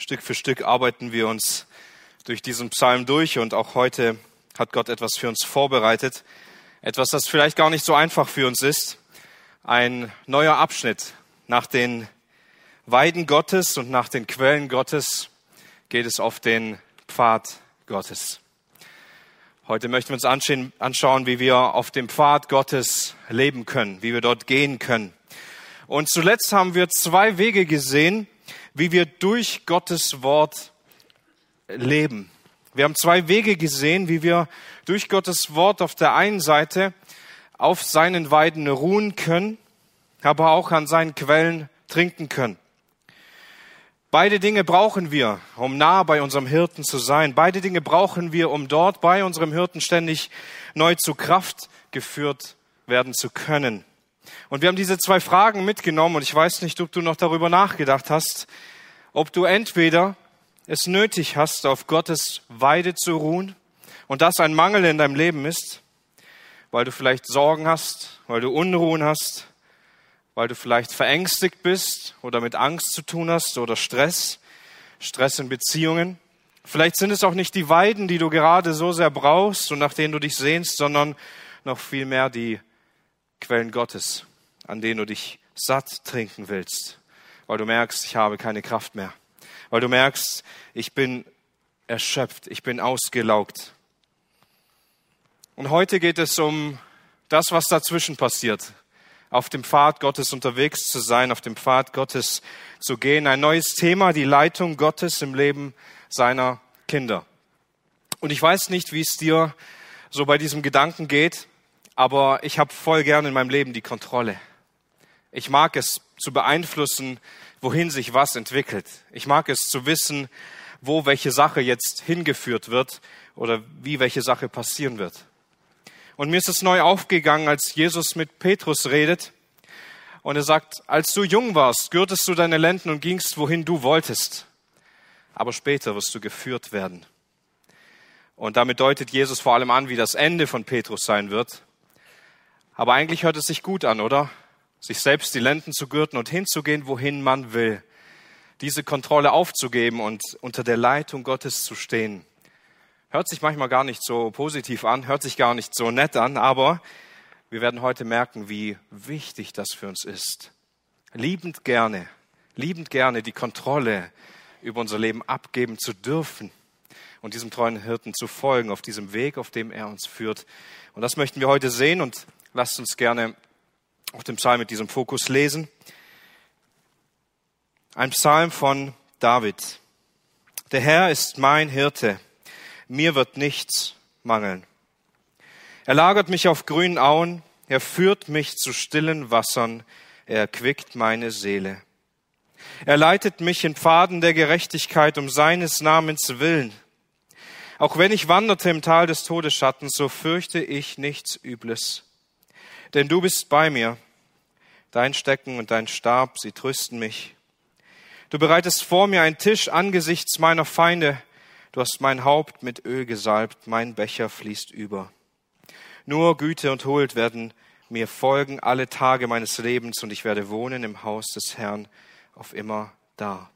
Stück für Stück arbeiten wir uns durch diesen Psalm durch und auch heute hat Gott etwas für uns vorbereitet. Etwas, das vielleicht gar nicht so einfach für uns ist. Ein neuer Abschnitt. Nach den Weiden Gottes und nach den Quellen Gottes geht es auf den Pfad Gottes. Heute möchten wir uns anschauen, wie wir auf dem Pfad Gottes leben können, wie wir dort gehen können. Und zuletzt haben wir 2 Wege gesehen, wie wir durch Gottes Wort leben. Wir haben 2 Wege gesehen, wie wir durch Gottes Wort auf der einen Seite auf seinen Weiden ruhen können, aber auch an seinen Quellen trinken können. Beide Dinge brauchen wir, um nah bei unserem Hirten zu sein. Beide Dinge brauchen wir, um dort bei unserem Hirten ständig neu zu Kraft geführt werden zu können. Und wir haben diese 2 Fragen mitgenommen und ich weiß nicht, ob du noch darüber nachgedacht hast, ob du entweder es nötig hast, auf Gottes Weide zu ruhen und das ein Mangel in deinem Leben ist, weil du vielleicht Sorgen hast, weil du Unruhen hast, weil du vielleicht verängstigt bist oder mit Angst zu tun hast oder Stress in Beziehungen. Vielleicht sind es auch nicht die Weiden, die du gerade so sehr brauchst und nach denen du dich sehnst, sondern noch viel mehr die Quellen Gottes, an denen du dich satt trinken willst, weil du merkst, ich habe keine Kraft mehr, weil du merkst, ich bin erschöpft, ich bin ausgelaugt. Und heute geht es um das, was dazwischen passiert, auf dem Pfad Gottes unterwegs zu sein, auf dem Pfad Gottes zu gehen. Ein neues Thema, die Leitung Gottes im Leben seiner Kinder. Und ich weiß nicht, wie es dir so bei diesem Gedanken geht, aber ich habe voll gerne in meinem Leben die Kontrolle. Ich mag es zu beeinflussen, wohin sich was entwickelt. Ich mag es zu wissen, wo welche Sache jetzt hingeführt wird oder wie welche Sache passieren wird. Und mir ist es neu aufgegangen, als Jesus mit Petrus redet und er sagt, als du jung warst, gürtest du deine Lenden und gingst, wohin du wolltest. Aber später wirst du geführt werden. Und damit deutet Jesus vor allem an, wie das Ende von Petrus sein wird. Aber eigentlich hört es sich gut an, oder? Sich selbst die Lenden zu gürten und hinzugehen, wohin man will. Diese Kontrolle aufzugeben und unter der Leitung Gottes zu stehen. Hört sich manchmal gar nicht so positiv an, hört sich gar nicht so nett an, aber wir werden heute merken, wie wichtig das für uns ist. Liebend gerne die Kontrolle über unser Leben abgeben zu dürfen und diesem treuen Hirten zu folgen, auf diesem Weg, auf dem er uns führt. Und das möchten wir heute sehen und lasst uns gerne auch den Psalm mit diesem Fokus lesen. Ein Psalm von David. Der Herr ist mein Hirte, mir wird nichts mangeln. Er lagert mich auf grünen Auen, er führt mich zu stillen Wassern, er erquickt meine Seele. Er leitet mich in Pfaden der Gerechtigkeit um seines Namens willen. Auch wenn ich wanderte im Tal des Todesschattens, so fürchte ich nichts Übles. Denn du bist bei mir, dein Stecken und dein Stab, sie trösten mich. Du bereitest vor mir einen Tisch angesichts meiner Feinde. Du hast mein Haupt mit Öl gesalbt, mein Becher fließt über. Nur Güte und Huld werden mir folgen alle Tage meines Lebens und ich werde wohnen im Haus des Herrn auf immer da.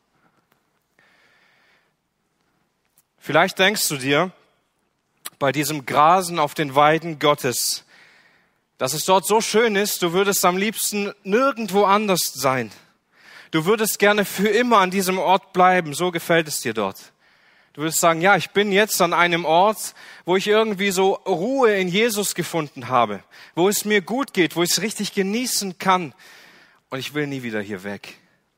Vielleicht denkst du dir bei diesem Grasen auf den Weiden Gottes, dass es dort so schön ist, du würdest am liebsten nirgendwo anders sein. Du würdest gerne für immer an diesem Ort bleiben, so gefällt es dir dort. Du würdest sagen, ja, ich bin jetzt an einem Ort, wo ich irgendwie so Ruhe in Jesus gefunden habe, wo es mir gut geht, wo ich es richtig genießen kann und ich will nie wieder hier weg.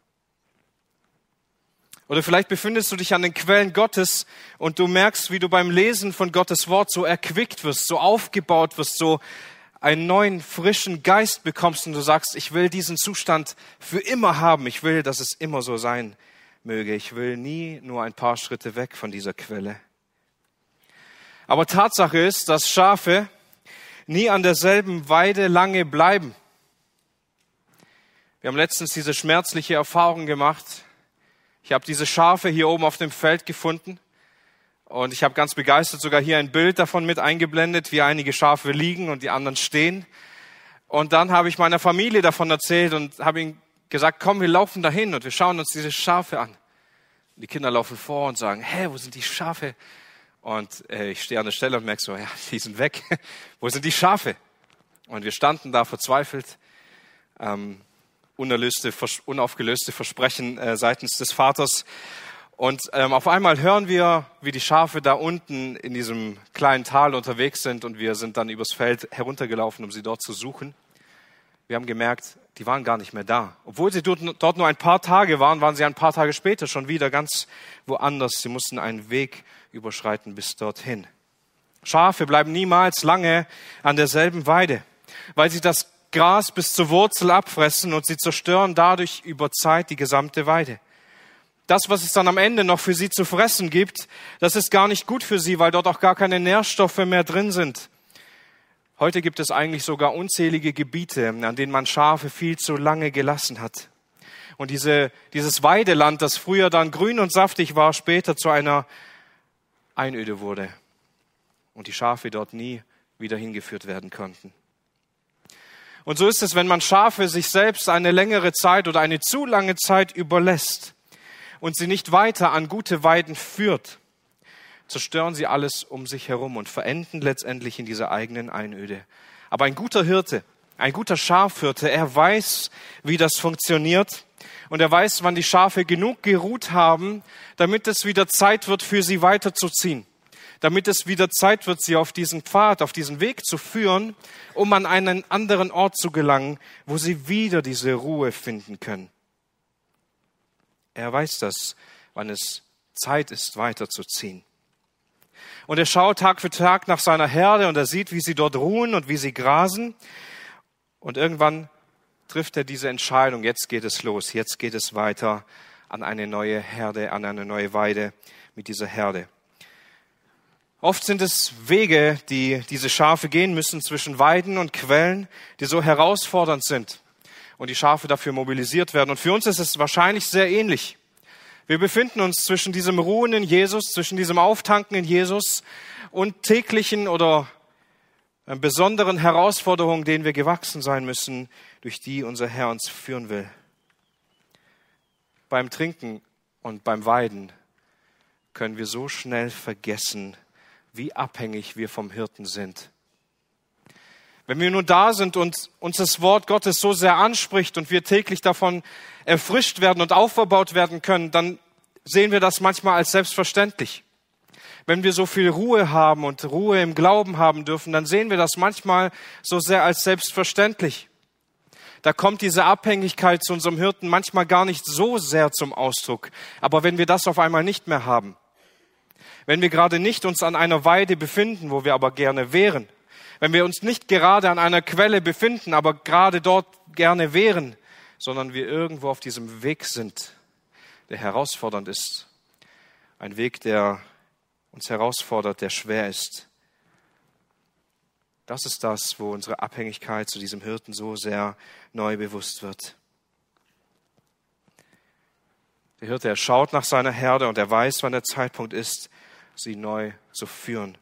Oder vielleicht befindest du dich an den Quellen Gottes und du merkst, wie du beim Lesen von Gottes Wort so erquickt wirst, so aufgebaut wirst, so einen neuen, frischen Geist bekommst und du sagst, ich will diesen Zustand für immer haben. Ich will, dass es immer so sein möge. Ich will nie nur ein paar Schritte weg von dieser Quelle. Aber Tatsache ist, dass Schafe nie an derselben Weide lange bleiben. Wir haben letztens diese schmerzliche Erfahrung gemacht. Ich habe diese Schafe hier oben auf dem Feld gefunden und ich habe ganz begeistert sogar hier ein Bild davon mit eingeblendet, wie einige Schafe liegen und die anderen stehen. Und dann habe ich meiner Familie davon erzählt und habe ihnen gesagt, komm, wir laufen dahin und wir schauen uns diese Schafe an. Die Kinder laufen vor und sagen, wo sind die Schafe? Und ich stehe an der Stelle und merke so, ja, die sind weg. Wo sind die Schafe? Und wir standen da verzweifelt, unaufgelöste Versprechen seitens des Vaters. Und auf einmal hören wir, wie die Schafe da unten in diesem kleinen Tal unterwegs sind und wir sind dann übers Feld heruntergelaufen, um sie dort zu suchen. Wir haben gemerkt, die waren gar nicht mehr da. Obwohl sie dort nur ein paar Tage waren sie ein paar Tage später schon wieder ganz woanders. Sie mussten einen Weg überschreiten bis dorthin. Schafe bleiben niemals lange an derselben Weide, weil sie das Gras bis zur Wurzel abfressen und sie zerstören dadurch über Zeit die gesamte Weide. Das, was es dann am Ende noch für sie zu fressen gibt, das ist gar nicht gut für sie, weil dort auch gar keine Nährstoffe mehr drin sind. Heute gibt es eigentlich sogar unzählige Gebiete, an denen man Schafe viel zu lange gelassen hat. Und dieses Weideland, das früher dann grün und saftig war, später zu einer Einöde wurde. Und die Schafe dort nie wieder hingeführt werden konnten. Und so ist es, wenn man Schafe sich selbst eine längere Zeit oder eine zu lange Zeit überlässt und sie nicht weiter an gute Weiden führt, zerstören sie alles um sich herum und verenden letztendlich in dieser eigenen Einöde. Aber ein guter Hirte, ein guter Schafhirte, er weiß, wie das funktioniert und er weiß, wann die Schafe genug geruht haben, damit es wieder Zeit wird, für sie weiterzuziehen. Damit es wieder Zeit wird, sie auf diesen Pfad, auf diesen Weg zu führen, um an einen anderen Ort zu gelangen, wo sie wieder diese Ruhe finden können. Er weiß das, wann es Zeit ist, weiterzuziehen. Und er schaut Tag für Tag nach seiner Herde und er sieht, wie sie dort ruhen und wie sie grasen. Und irgendwann trifft er diese Entscheidung, jetzt geht es los, jetzt geht es weiter an eine neue Herde, an eine neue Weide mit dieser Herde. Oft sind es Wege, die diese Schafe gehen müssen zwischen Weiden und Quellen, die so herausfordernd sind und die Schafe dafür mobilisiert werden. Und für uns ist es wahrscheinlich sehr ähnlich. Wir befinden uns zwischen diesem Ruhen in Jesus, zwischen diesem Auftanken in Jesus und täglichen oder besonderen Herausforderungen, denen wir gewachsen sein müssen, durch die unser Herr uns führen will. Beim Trinken und beim Weiden können wir so schnell vergessen, wie abhängig wir vom Hirten sind. Wenn wir nur da sind und uns das Wort Gottes so sehr anspricht und wir täglich davon erfrischt werden und aufgebaut werden können, dann sehen wir das manchmal als selbstverständlich. Wenn wir so viel Ruhe haben und Ruhe im Glauben haben dürfen, dann sehen wir das manchmal so sehr als selbstverständlich. Da kommt diese Abhängigkeit zu unserem Hirten manchmal gar nicht so sehr zum Ausdruck. Aber wenn wir das auf einmal nicht mehr haben, wenn wir gerade nicht uns an einer Weide befinden, wo wir aber gerne wären, wenn wir uns nicht gerade an einer Quelle befinden, aber gerade dort gerne wären, sondern wir irgendwo auf diesem Weg sind, der herausfordernd ist, ein Weg, der uns herausfordert, der schwer ist. Das ist das, wo unsere Abhängigkeit zu diesem Hirten so sehr neu bewusst wird. Der Hirte, er schaut nach seiner Herde und er weiß, wann der Zeitpunkt ist, sie neu zu führen.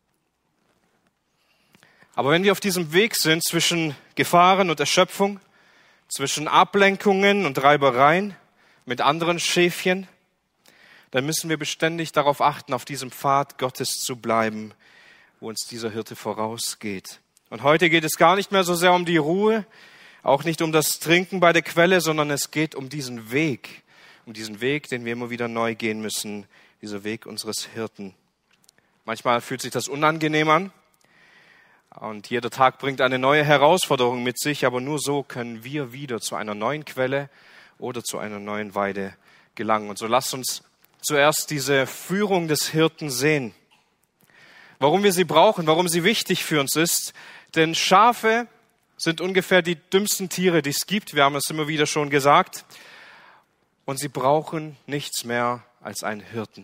Aber wenn wir auf diesem Weg sind zwischen Gefahren und Erschöpfung, zwischen Ablenkungen und Reibereien mit anderen Schäfchen, dann müssen wir beständig darauf achten, auf diesem Pfad Gottes zu bleiben, wo uns dieser Hirte vorausgeht. Und heute geht es gar nicht mehr so sehr um die Ruhe, auch nicht um das Trinken bei der Quelle, sondern es geht um diesen Weg, den wir immer wieder neu gehen müssen, dieser Weg unseres Hirten. Manchmal fühlt sich das unangenehm an und jeder Tag bringt eine neue Herausforderung mit sich, aber nur so können wir wieder zu einer neuen Quelle oder zu einer neuen Weide gelangen. Und so lasst uns zuerst diese Führung des Hirten sehen. Warum wir sie brauchen, warum sie wichtig für uns ist. Denn Schafe sind ungefähr die dümmsten Tiere, die es gibt. Wir haben es immer wieder schon gesagt. Und sie brauchen nichts mehr als einen Hirten.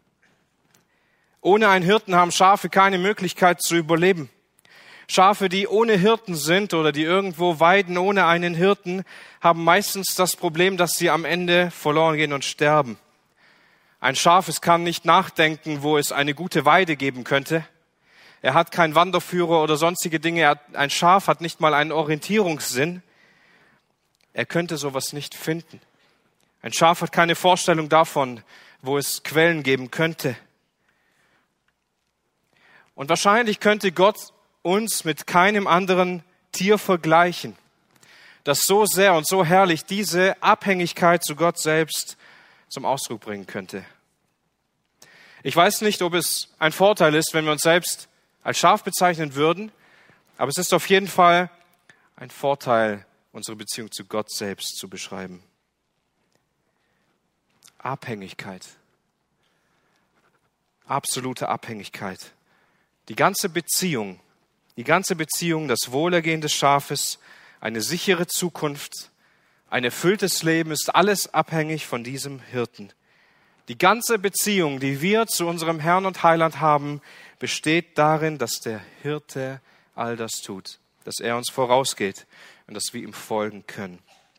Ohne einen Hirten haben Schafe keine Möglichkeit zu überleben. Schafe, die ohne Hirten sind oder die irgendwo weiden ohne einen Hirten, haben meistens das Problem, dass sie am Ende verloren gehen und sterben. Ein Schaf, es kann nicht nachdenken, wo es eine gute Weide geben könnte. Er hat keinen Wanderführer oder sonstige Dinge. Ein Schaf hat nicht mal einen Orientierungssinn. Er könnte sowas nicht finden. Ein Schaf hat keine Vorstellung davon, wo es Quellen geben könnte. Und wahrscheinlich könnte Gott uns mit keinem anderen Tier vergleichen, das so sehr und so herrlich diese Abhängigkeit zu Gott selbst zum Ausdruck bringen könnte. Ich weiß nicht, ob es ein Vorteil ist, wenn wir uns selbst als Schaf bezeichnen würden, aber es ist auf jeden Fall ein Vorteil, unsere Beziehung zu Gott selbst zu beschreiben. Abhängigkeit. Absolute Abhängigkeit. Die ganze Beziehung, das Wohlergehen des Schafes, eine sichere Zukunft, ein erfülltes Leben, ist alles abhängig von diesem Hirten. Die ganze Beziehung, die wir zu unserem Herrn und Heiland haben, besteht darin, dass der Hirte all das tut, dass er uns vorausgeht und dass wir ihm folgen können.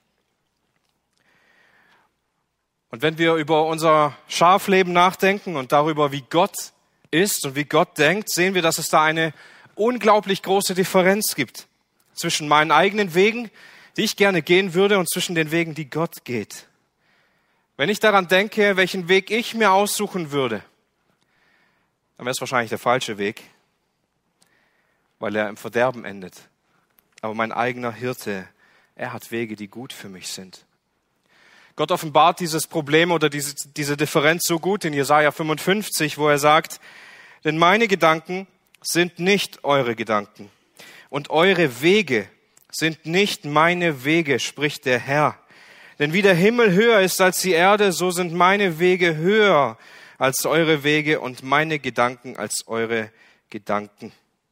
Und wenn wir über unser Schafleben nachdenken und darüber, wie Gott ist und wie Gott denkt, sehen wir, dass es da eine unglaublich große Differenz gibt zwischen meinen eigenen Wegen, die ich gerne gehen würde, und zwischen den Wegen, die Gott geht. Wenn ich daran denke, welchen Weg ich mir aussuchen würde, dann wäre es wahrscheinlich der falsche Weg, weil er im Verderben endet. Aber mein eigener Hirte, er hat Wege, die gut für mich sind. Gott offenbart dieses Problem oder diese Differenz so gut in Jesaja 55, wo er sagt, denn meine Gedanken sind nicht eure Gedanken und eure Wege sind nicht meine Wege, spricht der Herr. Denn wie der Himmel höher ist als die Erde, so sind meine Wege höher als eure Wege und meine Gedanken als eure Gedanken.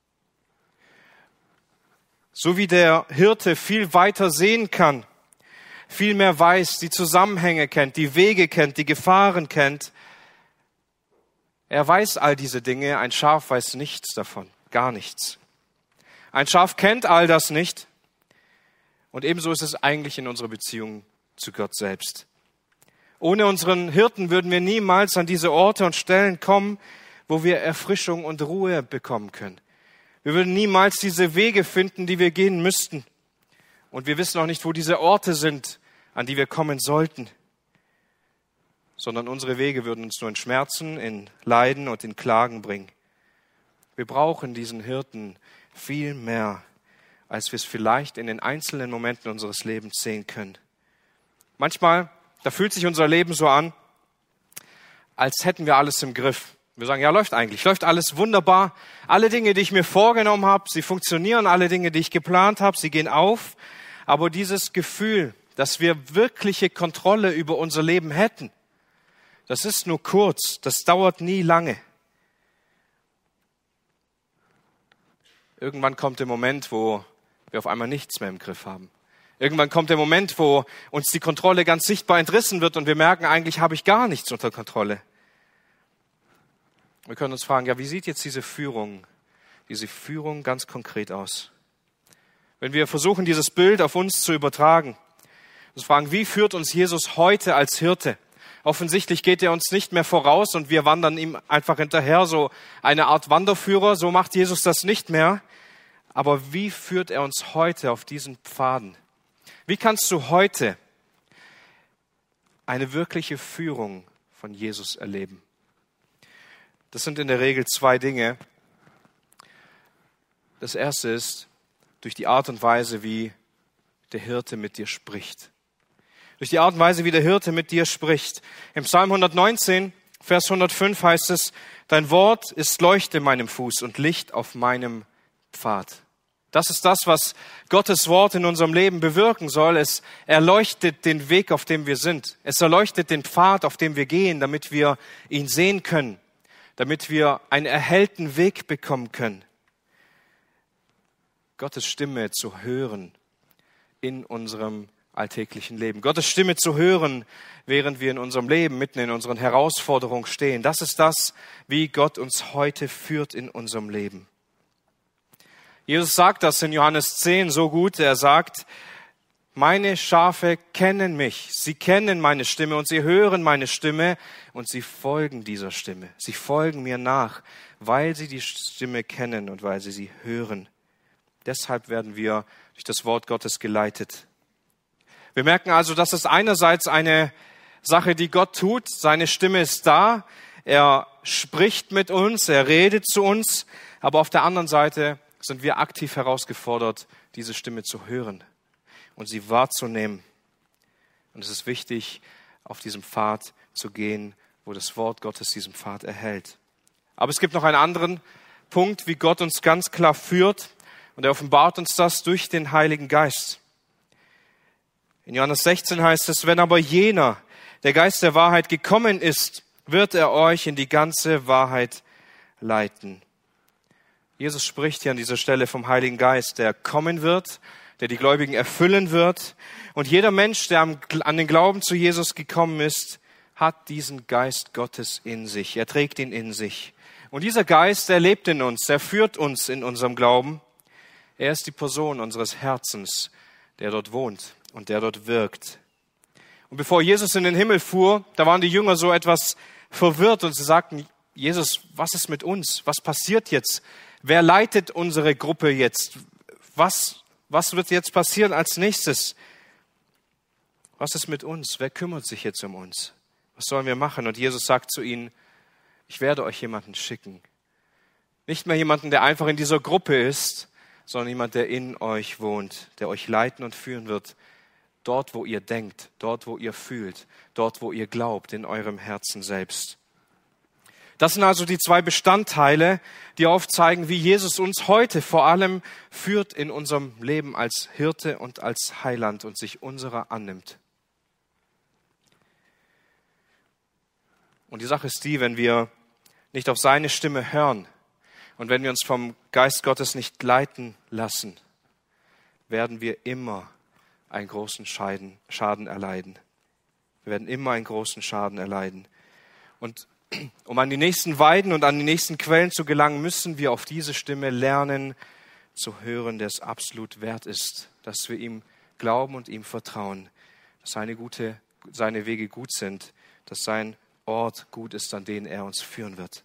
So wie der Hirte viel weiter sehen kann, viel mehr weiß, die Zusammenhänge kennt, die Wege kennt, die Gefahren kennt. Er weiß all diese Dinge, ein Schaf weiß nichts davon, gar nichts. Ein Schaf kennt all das nicht und ebenso ist es eigentlich in unserer Beziehung zu Gott selbst. Ohne unseren Hirten würden wir niemals an diese Orte und Stellen kommen, wo wir Erfrischung und Ruhe bekommen können. Wir würden niemals diese Wege finden, die wir gehen müssten. Und wir wissen auch nicht, wo diese Orte sind, an die wir kommen sollten. Sondern unsere Wege würden uns nur in Schmerzen, in Leiden und in Klagen bringen. Wir brauchen diesen Hirten viel mehr, als wir es vielleicht in den einzelnen Momenten unseres Lebens sehen können. Manchmal, da fühlt sich unser Leben so an, als hätten wir alles im Griff. Wir sagen, ja, läuft alles wunderbar. Alle Dinge, die ich mir vorgenommen habe, sie funktionieren, alle Dinge, die ich geplant habe, sie gehen auf. Aber dieses Gefühl, dass wir wirkliche Kontrolle über unser Leben hätten, das ist nur kurz, das dauert nie lange. Irgendwann kommt der Moment, wo wir auf einmal nichts mehr im Griff haben. Irgendwann kommt der Moment, wo uns die Kontrolle ganz sichtbar entrissen wird und wir merken, eigentlich habe ich gar nichts unter Kontrolle. Wir können uns fragen, ja, wie sieht jetzt diese Führung ganz konkret aus? Wenn wir versuchen, dieses Bild auf uns zu übertragen, uns fragen, wie führt uns Jesus heute als Hirte? Offensichtlich geht er uns nicht mehr voraus und wir wandern ihm einfach hinterher, so eine Art Wanderführer, so macht Jesus das nicht mehr. Aber wie führt er uns heute auf diesen Pfaden? Wie kannst du heute eine wirkliche Führung von Jesus erleben? Das sind in der Regel zwei Dinge. Das erste ist durch die Art und Weise, wie der Hirte mit dir spricht. Durch die Art und Weise, wie der Hirte mit dir spricht. Im Psalm 119, Vers 105 heißt es, dein Wort ist Leuchte meinem Fuß und Licht auf meinem Pfad. Das ist das, was Gottes Wort in unserem Leben bewirken soll. Es erleuchtet den Weg, auf dem wir sind. Es erleuchtet den Pfad, auf dem wir gehen, damit wir ihn sehen können, damit wir einen erhellten Weg bekommen können. Gottes Stimme zu hören in unserem alltäglichen Leben. Gottes Stimme zu hören, während wir in unserem Leben, mitten in unseren Herausforderungen stehen. Das ist das, wie Gott uns heute führt in unserem Leben. Jesus sagt das in Johannes 10 so gut. Er sagt, meine Schafe kennen mich. Sie kennen meine Stimme und sie hören meine Stimme und sie folgen dieser Stimme. Sie folgen mir nach, weil sie die Stimme kennen und weil sie hören. Deshalb werden wir durch das Wort Gottes geleitet. Wir merken also, dass es einerseits eine Sache, die Gott tut. Seine Stimme ist da. Er spricht mit uns, er redet zu uns. Aber auf der anderen Seite sind wir aktiv herausgefordert, diese Stimme zu hören und sie wahrzunehmen. Und es ist wichtig, auf diesem Pfad zu gehen, wo das Wort Gottes diesen Pfad erhält. Aber es gibt noch einen anderen Punkt, wie Gott uns ganz klar führt. Und er offenbart uns das durch den Heiligen Geist. In Johannes 16 heißt es, wenn aber jener, der Geist der Wahrheit gekommen ist, wird er euch in die ganze Wahrheit leiten. Jesus spricht hier an dieser Stelle vom Heiligen Geist, der kommen wird, der die Gläubigen erfüllen wird. Und jeder Mensch, der an den Glauben zu Jesus gekommen ist, hat diesen Geist Gottes in sich. Er trägt ihn in sich. Und dieser Geist, er lebt in uns, er führt uns in unserem Glauben. Er ist die Person unseres Herzens, der dort wohnt und der dort wirkt. Und bevor Jesus in den Himmel fuhr, da waren die Jünger so etwas verwirrt und sie sagten, Jesus, was ist mit uns? Was passiert jetzt? Wer leitet unsere Gruppe jetzt? Was wird jetzt passieren als nächstes? Was ist mit uns? Wer kümmert sich jetzt um uns? Was sollen wir machen? Und Jesus sagt zu ihnen, ich werde euch jemanden schicken. Nicht mehr jemanden, der einfach in dieser Gruppe ist, sondern jemand, der in euch wohnt, der euch leiten und führen wird. Dort, wo ihr denkt, dort, wo ihr fühlt, dort, wo ihr glaubt, in eurem Herzen selbst. Das sind also die zwei Bestandteile, die aufzeigen, wie Jesus uns heute vor allem führt in unserem Leben als Hirte und als Heiland und sich unserer annimmt. Und die Sache ist die, wenn wir nicht auf seine Stimme hören und wenn wir uns vom Geist Gottes nicht leiten lassen, werden wir immer einen großen Schaden erleiden. Wir werden immer einen großen Schaden erleiden. Und um an die nächsten Weiden und an die nächsten Quellen zu gelangen, müssen wir auf diese Stimme lernen zu hören, der es absolut wert ist, dass wir ihm glauben und ihm vertrauen, dass seine Wege gut sind, dass sein Ort gut ist, an den er uns führen wird.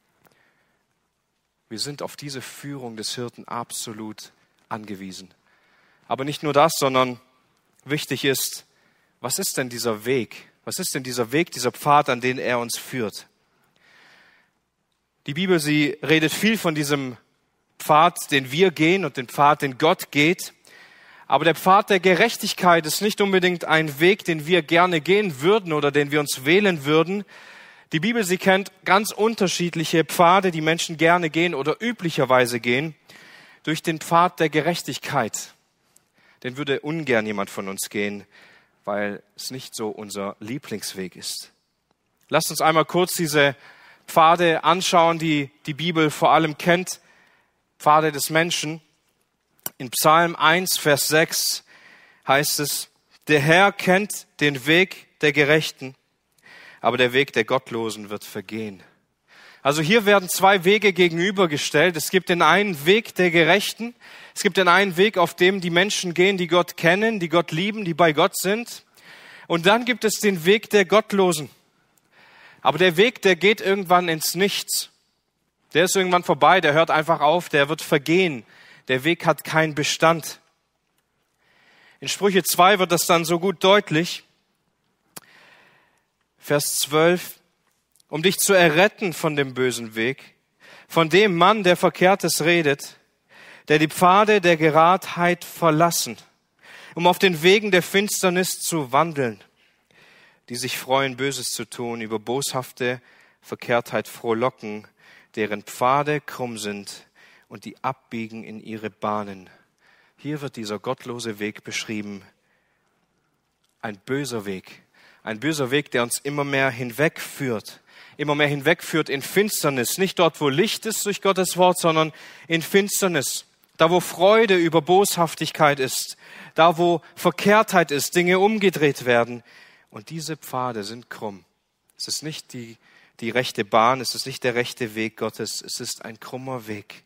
Wir sind auf diese Führung des Hirten absolut angewiesen. Aber nicht nur das, sondern wichtig ist, was ist denn dieser Weg? Was ist denn dieser Weg, dieser Pfad, an den er uns führt? Die Bibel, sie redet viel von diesem Pfad, den wir gehen und den Pfad, den Gott geht. Aber der Pfad der Gerechtigkeit ist nicht unbedingt ein Weg, den wir gerne gehen würden oder den wir uns wählen würden. Die Bibel, sie kennt ganz unterschiedliche Pfade, die Menschen gerne gehen oder üblicherweise gehen. Durch den Pfad der Gerechtigkeit, den würde ungern jemand von uns gehen, weil es nicht so unser Lieblingsweg ist. Lasst uns einmal kurz diese Pfade anschauen, die die Bibel vor allem kennt. Pfade des Menschen. In Psalm 1, Vers 6 heißt es, der Herr kennt den Weg der Gerechten, aber der Weg der Gottlosen wird vergehen. Also hier werden zwei Wege gegenübergestellt. Es gibt den einen Weg der Gerechten. Es gibt den einen Weg, auf dem die Menschen gehen, die Gott kennen, die Gott lieben, die bei Gott sind. Und dann gibt es den Weg der Gottlosen. Aber der Weg, der geht irgendwann ins Nichts. Der ist irgendwann vorbei, der hört einfach auf, der wird vergehen. Der Weg hat keinen Bestand. In Sprüche 2 wird das dann so gut deutlich. Vers 12. Um dich zu erretten von dem bösen Weg, von dem Mann, der Verkehrtes redet, der die Pfade der Geradheit verlassen, um auf den Wegen der Finsternis zu wandeln, die sich freuen, Böses zu tun, über boshafte Verkehrtheit frohlocken, deren Pfade krumm sind und die abbiegen in ihre Bahnen. Hier wird dieser gottlose Weg beschrieben. Ein böser Weg, der uns immer mehr hinwegführt in Finsternis. Nicht dort, wo Licht ist durch Gottes Wort, sondern in Finsternis. Da, wo Freude über Boshaftigkeit ist. Da, wo Verkehrtheit ist, Dinge umgedreht werden. Und diese Pfade sind krumm. Es ist nicht die rechte Bahn, es ist nicht der rechte Weg Gottes, es ist ein krummer Weg.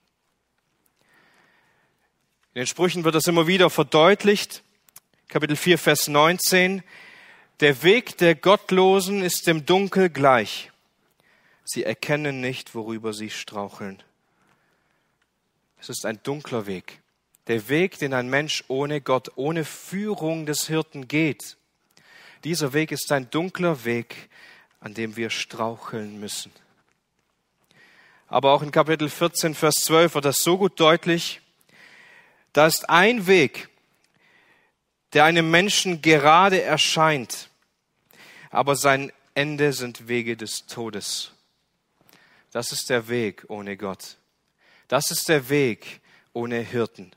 In den Sprüchen wird das immer wieder verdeutlicht. Kapitel 4, Vers 19. Der Weg der Gottlosen ist dem Dunkel gleich. Sie erkennen nicht, worüber sie straucheln. Es ist ein dunkler Weg. Der Weg, den ein Mensch ohne Gott, ohne Führung des Hirten geht. Dieser Weg ist ein dunkler Weg, an dem wir straucheln müssen. Aber auch in Kapitel 14, Vers 12 wird das so gut deutlich. Da ist ein Weg, der einem Menschen gerade erscheint, aber sein Ende sind Wege des Todes. Das ist der Weg ohne Gott. Das ist der Weg ohne Hirten.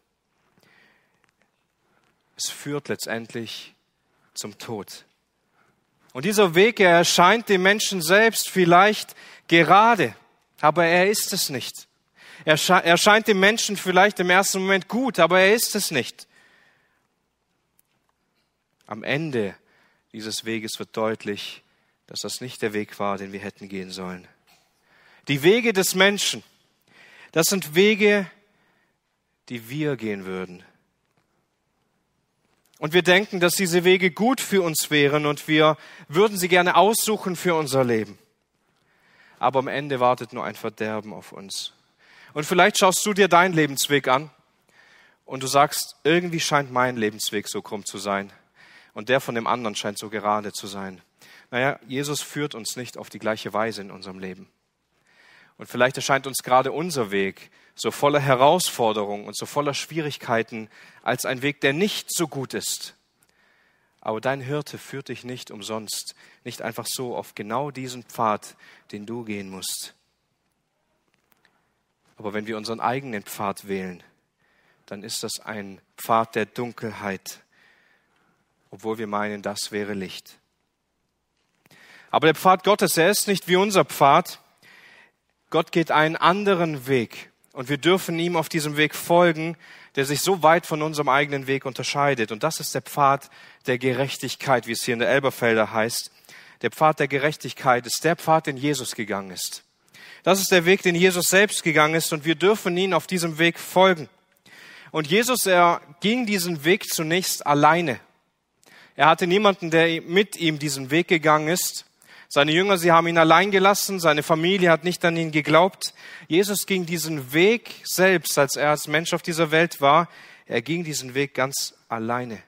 Es führt letztendlich zum Tod. Und dieser Weg, er erscheint dem Menschen selbst vielleicht gerade, aber er ist es nicht. Er erscheint dem Menschen vielleicht im ersten Moment gut, aber er ist es nicht. Am Ende dieses Weges wird deutlich, dass das nicht der Weg war, den wir hätten gehen sollen. Die Wege des Menschen, das sind Wege, die wir gehen würden. Und wir denken, dass diese Wege gut für uns wären und wir würden sie gerne aussuchen für unser Leben. Aber am Ende wartet nur ein Verderben auf uns. Und vielleicht schaust du dir deinen Lebensweg an und du sagst, irgendwie scheint mein Lebensweg so krumm zu sein und der von dem anderen scheint so gerade zu sein. Naja, Jesus führt uns nicht auf die gleiche Weise in unserem Leben. Und vielleicht erscheint uns gerade unser Weg so voller Herausforderungen und so voller Schwierigkeiten als ein Weg, der nicht so gut ist. Aber dein Hirte führt dich nicht umsonst, nicht einfach so auf genau diesen Pfad, den du gehen musst. Aber wenn wir unseren eigenen Pfad wählen, dann ist das ein Pfad der Dunkelheit, obwohl wir meinen, das wäre Licht. Aber der Pfad Gottes, er ist nicht wie unser Pfad. Gott geht einen anderen Weg und wir dürfen ihm auf diesem Weg folgen, der sich so weit von unserem eigenen Weg unterscheidet. Und das ist der Pfad der Gerechtigkeit, wie es hier in der Elberfelder heißt. Der Pfad der Gerechtigkeit ist der Pfad, den Jesus gegangen ist. Das ist der Weg, den Jesus selbst gegangen ist und wir dürfen ihn auf diesem Weg folgen. Und Jesus, er ging diesen Weg zunächst alleine. Er hatte niemanden, der mit ihm diesen Weg gegangen ist. Seine Jünger, sie haben ihn allein gelassen, seine Familie hat nicht an ihn geglaubt. Jesus ging diesen Weg selbst, als er als Mensch auf dieser Welt war. Er ging diesen Weg ganz alleine.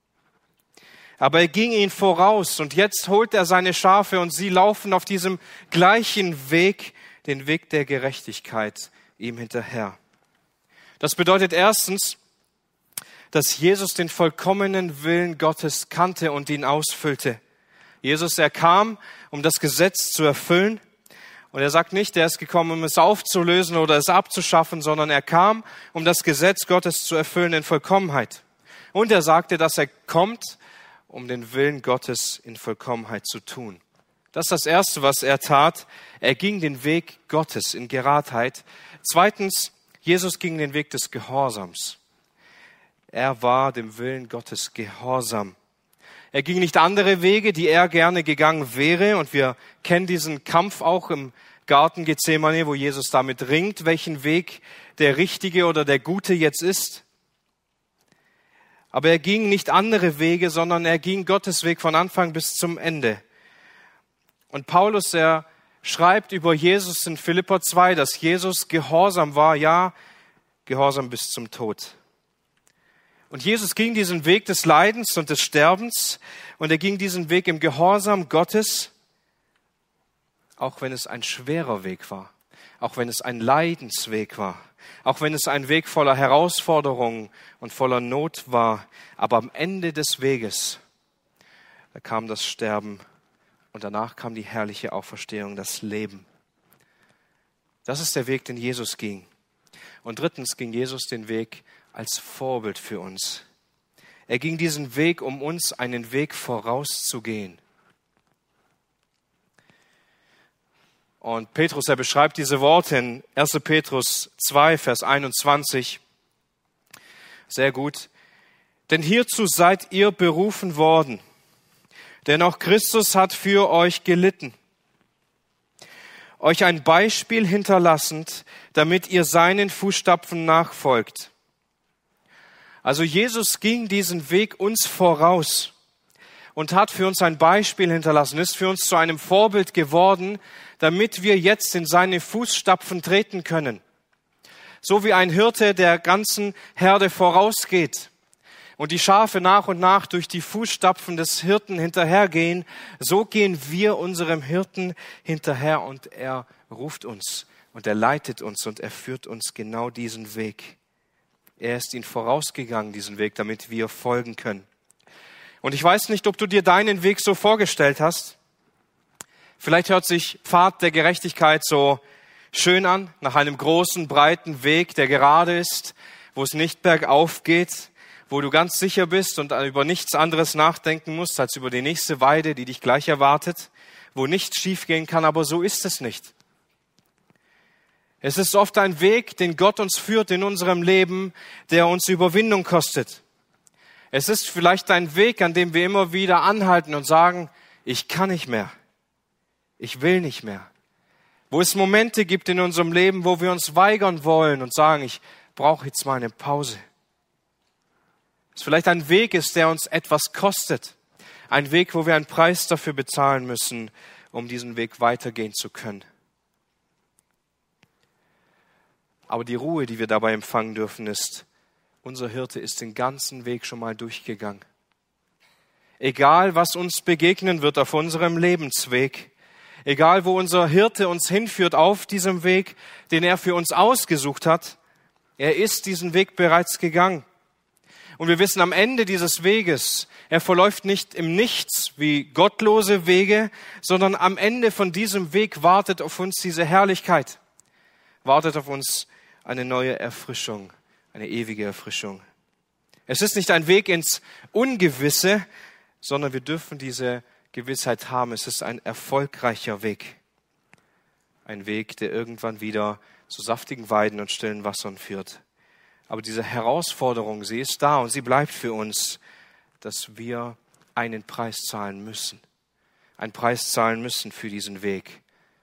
Aber er ging ihn voraus und jetzt holt er seine Schafe und sie laufen auf diesem gleichen Weg, den Weg der Gerechtigkeit, ihm hinterher. Das bedeutet erstens, dass Jesus den vollkommenen Willen Gottes kannte und ihn ausfüllte. Jesus, er kam, um das Gesetz zu erfüllen. Und er sagt nicht, er ist gekommen, um es aufzulösen oder es abzuschaffen, sondern er kam, um das Gesetz Gottes zu erfüllen in Vollkommenheit. Und er sagte, dass er kommt, um den Willen Gottes in Vollkommenheit zu tun. Das ist das Erste, was er tat. Er ging den Weg Gottes in Geradheit. Zweitens, Jesus ging den Weg des Gehorsams. Er war dem Willen Gottes gehorsam. Er ging nicht andere Wege, die er gerne gegangen wäre. Und wir kennen diesen Kampf auch im Garten Gethsemane, wo Jesus damit ringt, welchen Weg der richtige oder der gute jetzt ist. Aber er ging nicht andere Wege, sondern er ging Gottes Weg von Anfang bis zum Ende. Und Paulus, er schreibt über Jesus in Philipper 2, dass Jesus gehorsam war, ja, gehorsam bis zum Tod. Und Jesus ging diesen Weg des Leidens und des Sterbens und er ging diesen Weg im Gehorsam Gottes, auch wenn es ein schwerer Weg war, auch wenn es ein Leidensweg war, auch wenn es ein Weg voller Herausforderungen und voller Not war. Aber am Ende des Weges, da kam das Sterben und danach kam die herrliche Auferstehung, das Leben. Das ist der Weg, den Jesus ging. Und drittens ging Jesus den Weg als Vorbild für uns. Er ging diesen Weg, um uns einen Weg vorauszugehen. Und Petrus, er beschreibt diese Worte in 1. Petrus 2, Vers 21. Sehr gut. Denn hierzu seid ihr berufen worden. Denn auch Christus hat für euch gelitten. Euch ein Beispiel hinterlassend, damit ihr seinen Fußstapfen nachfolgt. Also Jesus ging diesen Weg uns voraus und hat für uns ein Beispiel hinterlassen, ist für uns zu einem Vorbild geworden, damit wir jetzt in seine Fußstapfen treten können. So wie ein Hirte der ganzen Herde vorausgeht. und die Schafe nach und nach durch die Fußstapfen des Hirten hinterhergehen, so gehen wir unserem Hirten hinterher und er ruft uns und er leitet uns und er führt uns genau diesen Weg. Er ist ihn vorausgegangen, diesen Weg, damit wir folgen können. Und ich weiß nicht, ob du dir deinen Weg so vorgestellt hast. Vielleicht hört sich Pfad der Gerechtigkeit so schön an, nach einem großen, breiten Weg, der gerade ist, wo es nicht bergauf geht, wo du ganz sicher bist und über nichts anderes nachdenken musst, als über die nächste Weide, die dich gleich erwartet, wo nichts schiefgehen kann, aber so ist es nicht. Es ist oft ein Weg, den Gott uns führt in unserem Leben, der uns Überwindung kostet. Es ist vielleicht ein Weg, an dem wir immer wieder anhalten und sagen, ich kann nicht mehr, ich will nicht mehr. Wo es Momente gibt in unserem Leben, wo wir uns weigern wollen und sagen, ich brauche jetzt mal eine Pause. Es vielleicht ein Weg ist, der uns etwas kostet. Ein Weg, wo wir einen Preis dafür bezahlen müssen, um diesen Weg weitergehen zu können. Aber die Ruhe, die wir dabei empfangen dürfen, ist, unser Hirte ist den ganzen Weg schon mal durchgegangen. Egal, was uns begegnen wird auf unserem Lebensweg, egal, wo unser Hirte uns hinführt auf diesem Weg, den er für uns ausgesucht hat, er ist diesen Weg bereits gegangen. Und wir wissen am Ende dieses Weges, er verläuft nicht im Nichts wie gottlose Wege, sondern am Ende von diesem Weg wartet auf uns diese Herrlichkeit, wartet auf uns eine neue Erfrischung, eine ewige Erfrischung. Es ist nicht ein Weg ins Ungewisse, sondern wir dürfen diese Gewissheit haben. Es ist ein erfolgreicher Weg. Ein Weg, der irgendwann wieder zu saftigen Weiden und stillen Wassern führt. Aber diese Herausforderung, sie ist da und sie bleibt für uns, dass wir einen Preis zahlen müssen. Einen Preis zahlen müssen für diesen Weg.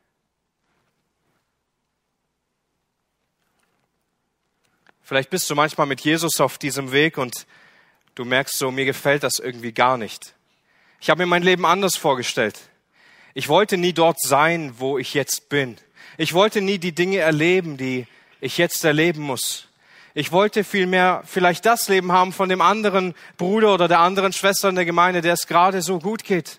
Vielleicht bist du manchmal mit Jesus auf diesem Weg und du merkst so, mir gefällt das irgendwie gar nicht. Ich habe mir mein Leben anders vorgestellt. Ich wollte nie dort sein, wo ich jetzt bin. Ich wollte nie die Dinge erleben, die ich jetzt erleben muss. Ich wollte vielmehr vielleicht das Leben haben von dem anderen Bruder oder der anderen Schwester in der Gemeinde, der es gerade so gut geht.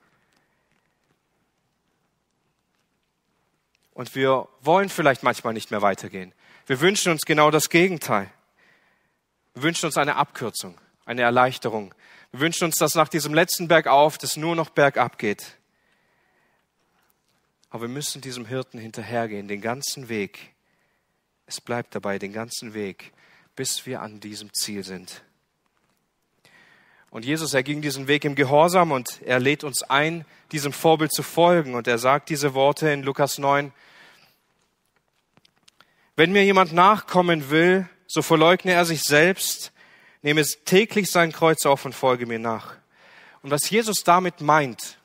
Und wir wollen vielleicht manchmal nicht mehr weitergehen. Wir wünschen uns genau das Gegenteil. Wir wünschen uns eine Abkürzung, eine Erleichterung. Wir wünschen uns, dass nach diesem letzten Bergauf das nur noch bergab geht. Aber wir müssen diesem Hirten hinterhergehen, den ganzen Weg. Es bleibt dabei, den ganzen Weg, bis wir an diesem Ziel sind. Und Jesus, er ging diesen Weg im Gehorsam und er lädt uns ein, diesem Vorbild zu folgen. Und er sagt diese Worte in Lukas 9. Wenn mir jemand nachkommen will, so verleugne er sich selbst, nehme täglich sein Kreuz auf und folge mir nach. Und was Jesus damit meint,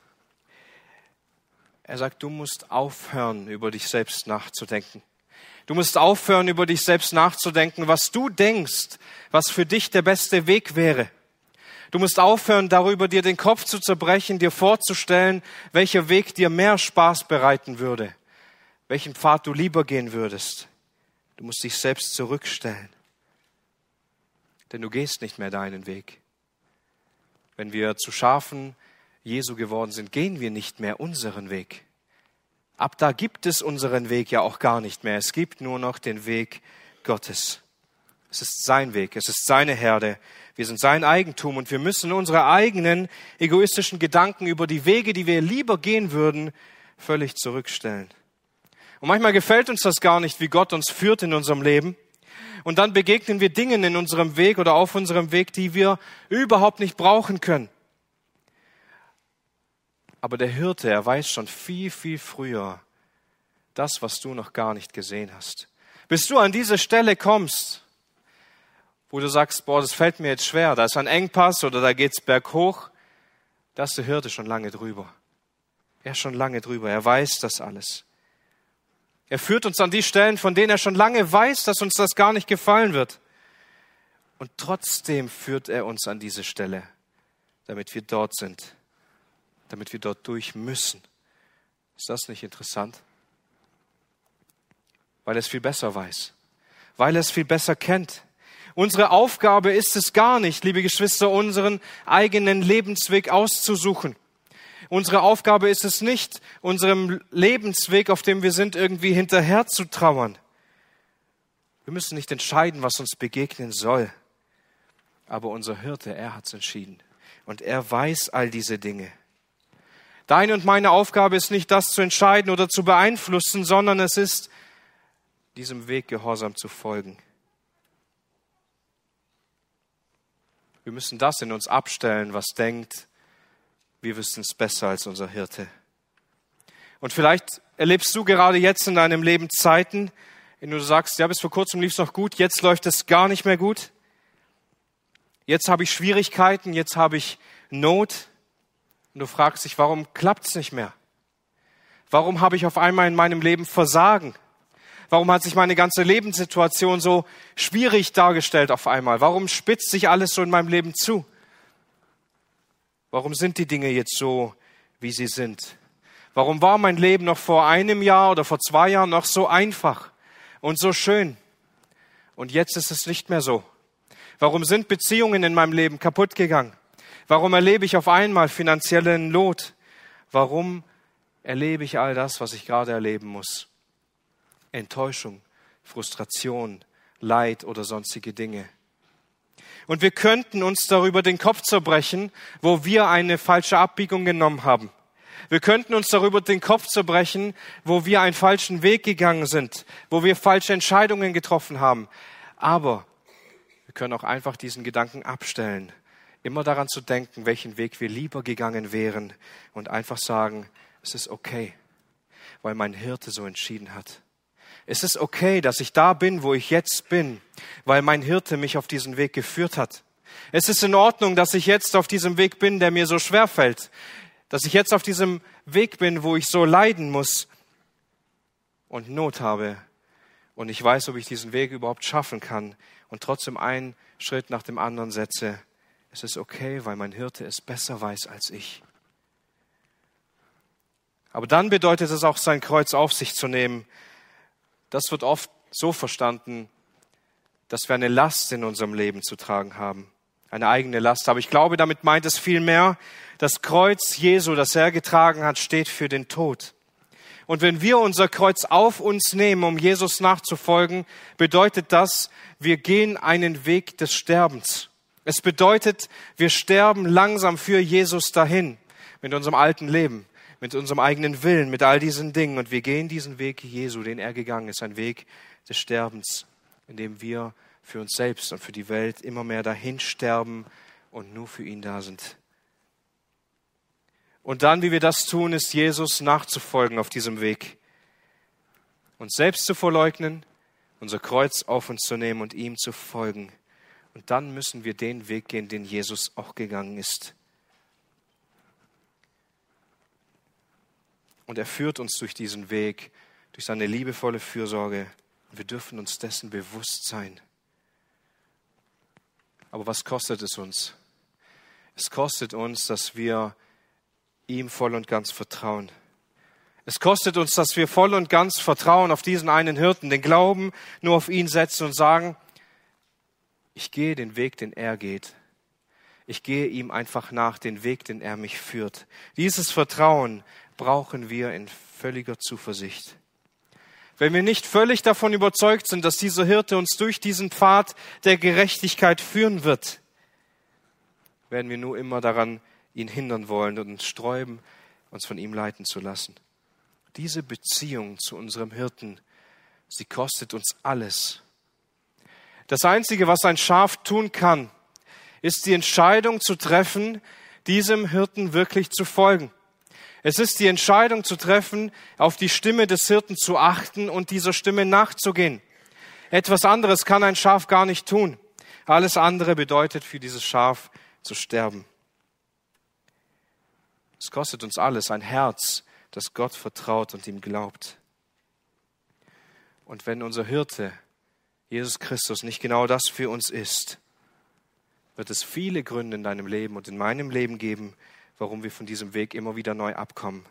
er sagt, du musst aufhören, über dich selbst nachzudenken. Du musst aufhören, über dich selbst nachzudenken, was du denkst, was für dich der beste Weg wäre. Du musst aufhören, darüber dir den Kopf zu zerbrechen, dir vorzustellen, welcher Weg dir mehr Spaß bereiten würde, welchen Pfad du lieber gehen würdest. Du musst dich selbst zurückstellen, denn du gehst nicht mehr deinen Weg. Wenn wir zu Schafen Jesu geworden sind, gehen wir nicht mehr unseren Weg. Ab da gibt es unseren Weg ja auch gar nicht mehr. Es gibt nur noch den Weg Gottes. Es ist sein Weg, es ist seine Herde. Wir sind sein Eigentum und wir müssen unsere eigenen egoistischen Gedanken über die Wege, die wir lieber gehen würden, völlig zurückstellen. Und manchmal gefällt uns das gar nicht, wie Gott uns führt in unserem Leben. Und dann begegnen wir Dingen in unserem Weg oder auf unserem Weg, die wir überhaupt nicht brauchen können. Aber der Hirte, er weiß schon viel, viel früher das, was du noch gar nicht gesehen hast. Bis du an diese Stelle kommst, wo du sagst, boah, das fällt mir jetzt schwer, da ist ein Engpass oder da geht's berghoch, da ist der Hirte schon lange drüber. Er ist schon lange drüber, er weiß das alles. Er führt uns an die Stellen, von denen er schon lange weiß, dass uns das gar nicht gefallen wird. Und trotzdem führt er uns an diese Stelle, damit wir dort sind, damit wir dort durch müssen. Ist das nicht interessant? Weil er es viel besser weiß, weil er es viel besser kennt. Unsere Aufgabe ist es gar nicht, liebe Geschwister, unseren eigenen Lebensweg auszusuchen. Unsere Aufgabe ist es nicht, unserem Lebensweg, auf dem wir sind, irgendwie hinterher zu trauern. Wir müssen nicht entscheiden, was uns begegnen soll. Aber unser Hirte, er hat es entschieden. Und er weiß all diese Dinge. Deine und meine Aufgabe ist nicht, das zu entscheiden oder zu beeinflussen, sondern es ist, diesem Weg gehorsam zu folgen. Wir müssen das in uns abstellen, was denkt, wir wissen es besser als unser Hirte. Und vielleicht erlebst du gerade jetzt in deinem Leben Zeiten, in denen du sagst, ja, bis vor kurzem lief es noch gut, jetzt läuft es gar nicht mehr gut. Jetzt habe ich Schwierigkeiten, jetzt habe ich Not. Und du fragst dich, warum klappt es nicht mehr? Warum habe ich auf einmal in meinem Leben Versagen? Warum hat sich meine ganze Lebenssituation so schwierig dargestellt auf einmal? Warum spitzt sich alles so in meinem Leben zu? Warum sind die Dinge jetzt so, wie sie sind? Warum war mein Leben noch vor einem Jahr oder vor 2 Jahren noch so einfach und so schön? Und jetzt ist es nicht mehr so. Warum sind Beziehungen in meinem Leben kaputt gegangen? Warum erlebe ich auf einmal finanziellen Not? Warum erlebe ich all das, was ich gerade erleben muss? Enttäuschung, Frustration, Leid oder sonstige Dinge. Und wir könnten uns darüber den Kopf zerbrechen, wo wir eine falsche Abbiegung genommen haben. Wir könnten uns darüber den Kopf zerbrechen, wo wir einen falschen Weg gegangen sind, wo wir falsche Entscheidungen getroffen haben. Aber wir können auch einfach diesen Gedanken abstellen, immer daran zu denken, welchen Weg wir lieber gegangen wären und einfach sagen, es ist okay, weil mein Hirte so entschieden hat. Es ist okay, dass ich da bin, wo ich jetzt bin, weil mein Hirte mich auf diesen Weg geführt hat. Es ist in Ordnung, dass ich jetzt auf diesem Weg bin, der mir so schwer fällt. Dass ich jetzt auf diesem Weg bin, wo ich so leiden muss und Not habe. Und ich weiß, ob ich diesen Weg überhaupt schaffen kann und trotzdem einen Schritt nach dem anderen setze. Es ist okay, weil mein Hirte es besser weiß als ich. Aber dann bedeutet es auch, sein Kreuz auf sich zu nehmen. Das wird oft so verstanden, dass wir eine Last in unserem Leben zu tragen haben. Eine eigene Last. Aber ich glaube, damit meint es viel mehr, das Kreuz Jesu, das er getragen hat, steht für den Tod. Und wenn wir unser Kreuz auf uns nehmen, um Jesus nachzufolgen, bedeutet das, wir gehen einen Weg des Sterbens. Es bedeutet, wir sterben langsam für Jesus dahin, mit unserem alten Leben, mit unserem eigenen Willen, mit all diesen Dingen. Und wir gehen diesen Weg Jesu, den er gegangen ist, ein Weg des Sterbens, in dem wir für uns selbst und für die Welt immer mehr dahin sterben und nur für ihn da sind. Und dann, wie wir das tun, ist Jesus nachzufolgen auf diesem Weg. Uns selbst zu verleugnen, unser Kreuz auf uns zu nehmen und ihm zu folgen. Und dann müssen wir den Weg gehen, den Jesus auch gegangen ist. Und er führt uns durch diesen Weg, durch seine liebevolle Fürsorge. Und wir dürfen uns dessen bewusst sein. Aber was kostet es uns? Es kostet uns, dass wir ihm voll und ganz vertrauen. Es kostet uns, dass wir voll und ganz vertrauen auf diesen einen Hirten, den Glauben nur auf ihn setzen und sagen, ich gehe den Weg, den er geht. Ich gehe ihm einfach nach, den Weg, den er mich führt. Dieses Vertrauen brauchen wir in völliger Zuversicht. Wenn wir nicht völlig davon überzeugt sind, dass dieser Hirte uns durch diesen Pfad der Gerechtigkeit führen wird, werden wir nur immer daran ihn hindern wollen und uns sträuben, uns von ihm leiten zu lassen. Diese Beziehung zu unserem Hirten, sie kostet uns alles. Das Einzige, was ein Schaf tun kann, ist die Entscheidung zu treffen, diesem Hirten wirklich zu folgen. Es ist die Entscheidung zu treffen, auf die Stimme des Hirten zu achten und dieser Stimme nachzugehen. Etwas anderes kann ein Schaf gar nicht tun. Alles andere bedeutet für dieses Schaf zu sterben. Es kostet uns alles, ein Herz, das Gott vertraut und ihm glaubt. Und wenn unser Hirte, Jesus Christus, nicht genau das für uns ist, wird es viele Gründe in deinem Leben und in meinem Leben geben, warum wir von diesem Weg immer wieder neu abkommen.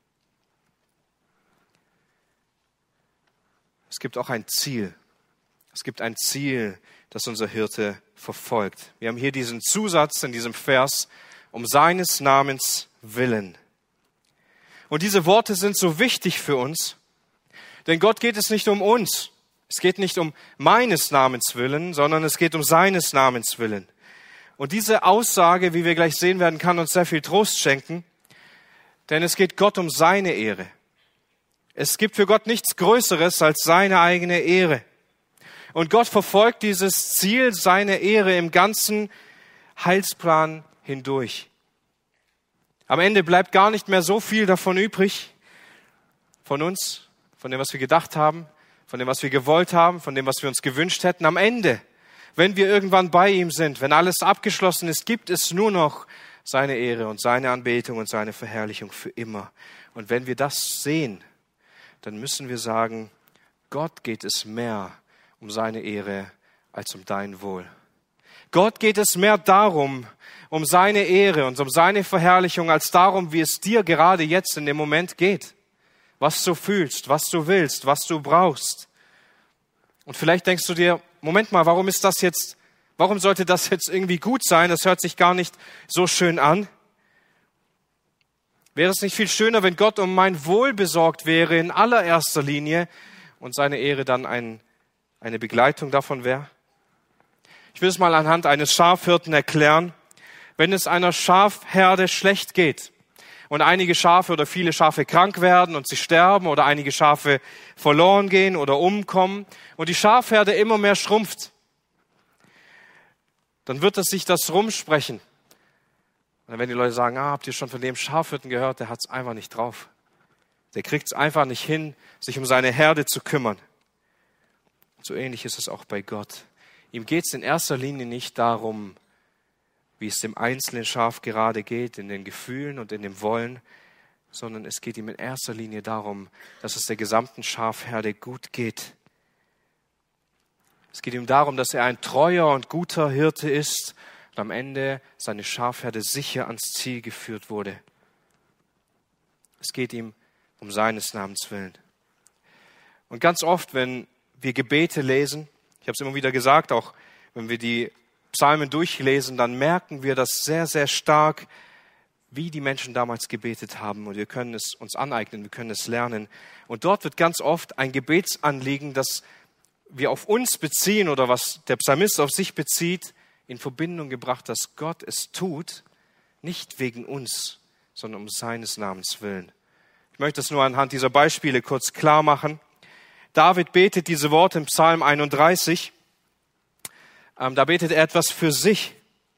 Es gibt auch ein Ziel. Es gibt ein Ziel, das unser Hirte verfolgt. Wir haben hier diesen Zusatz in diesem Vers, um seines Namens willen. Und diese Worte sind so wichtig für uns, denn Gott geht es nicht um uns. Es geht nicht um meines Namens willen, sondern es geht um seines Namens willen. Und diese Aussage, wie wir gleich sehen werden, kann uns sehr viel Trost schenken, denn es geht Gott um seine Ehre. Es gibt für Gott nichts Größeres als seine eigene Ehre. Und Gott verfolgt dieses Ziel, seine Ehre im ganzen Heilsplan hindurch. Am Ende bleibt gar nicht mehr so viel davon übrig, von uns, von dem, was wir gedacht haben, von dem, was wir gewollt haben, von dem, was wir uns gewünscht hätten. Am Ende, wenn wir irgendwann bei ihm sind, wenn alles abgeschlossen ist, gibt es nur noch seine Ehre und seine Anbetung und seine Verherrlichung für immer. Und wenn wir das sehen, dann müssen wir sagen, Gott geht es mehr um seine Ehre als um dein Wohl. Gott geht es mehr darum, um seine Ehre und um seine Verherrlichung, als darum, wie es dir gerade jetzt in dem Moment geht. Was du fühlst, was du willst, was du brauchst. Und vielleicht denkst du dir, Moment mal, warum sollte das jetzt irgendwie gut sein? Das hört sich gar nicht so schön an. Wäre es nicht viel schöner, wenn Gott um mein Wohl besorgt wäre in allererster Linie und seine Ehre dann eine Begleitung davon wäre? Ich will es mal anhand eines Schafhirten erklären. Wenn es einer Schafherde schlecht geht und einige Schafe oder viele Schafe krank werden und sie sterben oder einige Schafe verloren gehen oder umkommen und die Schafherde immer mehr schrumpft, dann wird sich das rumsprechen. Und dann werden die Leute sagen, habt ihr schon von dem Schafhirten gehört, der hat es einfach nicht drauf. Der kriegt es einfach nicht hin, sich um seine Herde zu kümmern. So ähnlich ist es auch bei Gott. Ihm geht es in erster Linie nicht darum, wie es dem einzelnen Schaf gerade geht, in den Gefühlen und in dem Wollen, sondern es geht ihm in erster Linie darum, dass es der gesamten Schafherde gut geht. Es geht ihm darum, dass er ein treuer und guter Hirte ist und am Ende seine Schafherde sicher ans Ziel geführt wurde. Es geht ihm um seines Namens willen. Und ganz oft, wenn wir Gebete lesen, ich habe es immer wieder gesagt, auch wenn wir die Psalmen durchlesen, dann merken wir das sehr, sehr stark, wie die Menschen damals gebetet haben. Und wir können es uns aneignen, wir können es lernen. Und dort wird ganz oft ein Gebetsanliegen, das wir auf uns beziehen oder was der Psalmist auf sich bezieht, in Verbindung gebracht, dass Gott es tut, nicht wegen uns, sondern um seines Namens willen. Ich möchte es nur anhand dieser Beispiele kurz klar machen. David betet diese Worte im Psalm 31. Da betet er etwas für sich.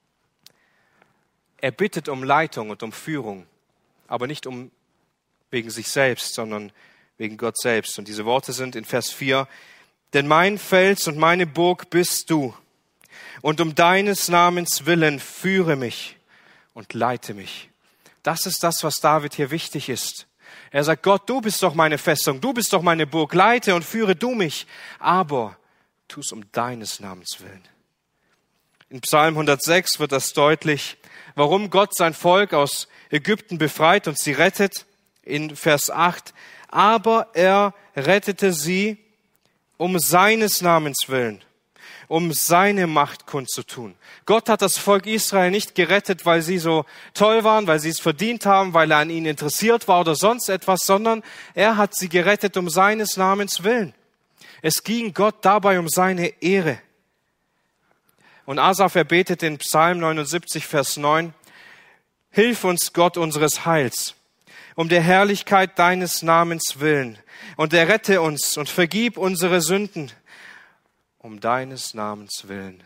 Er bittet um Leitung und um Führung, aber nicht wegen sich selbst, sondern wegen Gott selbst. Und diese Worte sind in Vers 4, denn mein Fels und meine Burg bist du, und um deines Namens willen führe mich und leite mich. Das ist das, was David hier wichtig ist. Er sagt, Gott, du bist doch meine Festung, du bist doch meine Burg, leite und führe du mich, aber tu es um deines Namens willen. In Psalm 106 wird das deutlich, warum Gott sein Volk aus Ägypten befreit und sie rettet. In Vers 8, aber er rettete sie um seines Namens willen, um seine Macht kundzutun. Gott hat das Volk Israel nicht gerettet, weil sie so toll waren, weil sie es verdient haben, weil er an ihnen interessiert war oder sonst etwas, sondern er hat sie gerettet um seines Namens willen. Es ging Gott dabei um seine Ehre. Und Asaf, er betet in Psalm 79, Vers 9, Hilf uns, Gott unseres Heils, um der Herrlichkeit deines Namens willen, und errette uns und vergib unsere Sünden, um deines Namens willen.